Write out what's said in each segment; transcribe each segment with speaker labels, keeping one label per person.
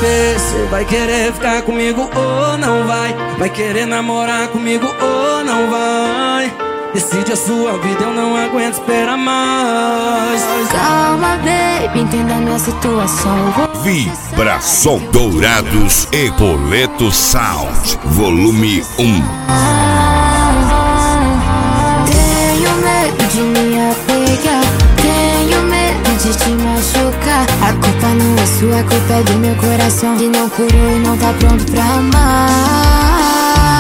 Speaker 1: bebê, cê vai querer ficar comigo ou não vai? Vai querer namorar comigo ou não vai? Decide a sua vida, eu não aguento esperar mais.
Speaker 2: Calma, baby, entenda a minha situação.
Speaker 3: Vibração Dourados e Boleto Sound, volume 1.
Speaker 2: Tenho medo de me apegar, tenho medo de te machucar. A culpa não é sua, a culpa é do meu coração, que não curou e não tá pronto pra amar.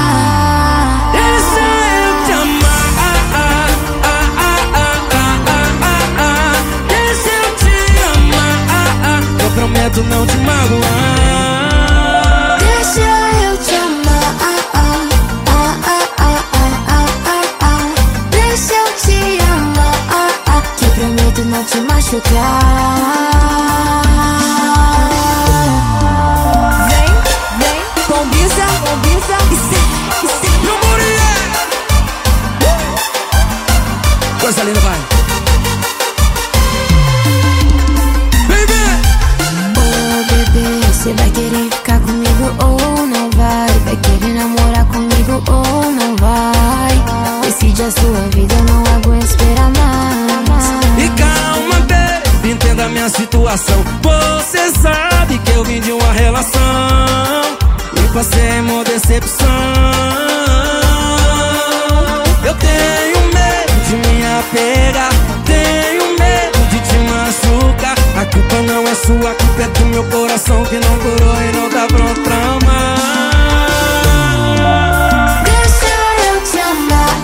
Speaker 1: Prometo não te magoar.
Speaker 2: Deixa eu te amar. Deixa eu te amar. Que prometo não te machucar. Vem, combisa.
Speaker 1: Meu Muriel! Coisa linda, vai.
Speaker 2: Você vai querer ficar comigo ou não vai? Vai querer namorar comigo ou não vai? Decide a sua vida, eu não aguento esperar mais.
Speaker 1: E calma, baby, entenda a minha situação. Você sabe que eu vim de uma relação e passei uma decepção. Eu tenho medo de me apegar, tenho medo de te machucar. A culpa não é sua, a culpa é do meu coração, que não curou e não tá pronto pra amar.
Speaker 2: Deixa eu te amar.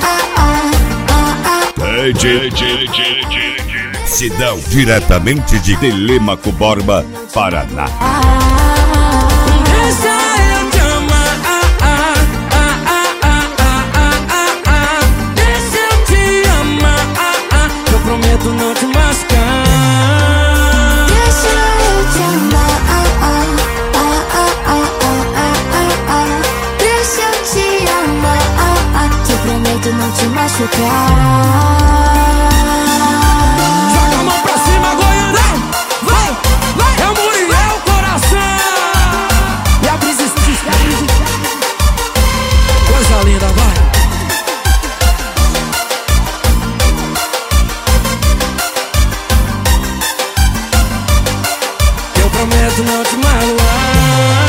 Speaker 3: Sidão, diretamente de Telêmaco Borba, Paraná.
Speaker 1: Deixa eu te amar. Deixa eu te amar. Eu prometo não te machucar.
Speaker 2: Deixa eu te amar. Deixa eu te amar. Que prometo não te machucar.
Speaker 1: Joga a mão pra cima, Goiânia. Vai. É o Muriel, coração. E a brisa estica. Coisa linda, vai. Eu prometo não te magoar.